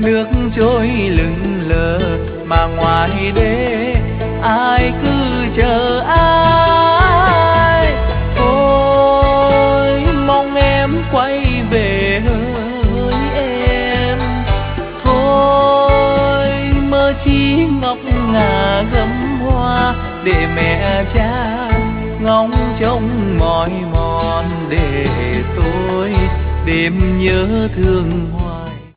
nước trôi lững lờ mà ngoài đê ai cứ chờ ai. Ôi mong em quay về hỡi em, thôi mơ chí ngọc ngà gấm hoa để mẹ cha ngóng trông mỏi mòn, để tôi đêm nhớ thương hoa.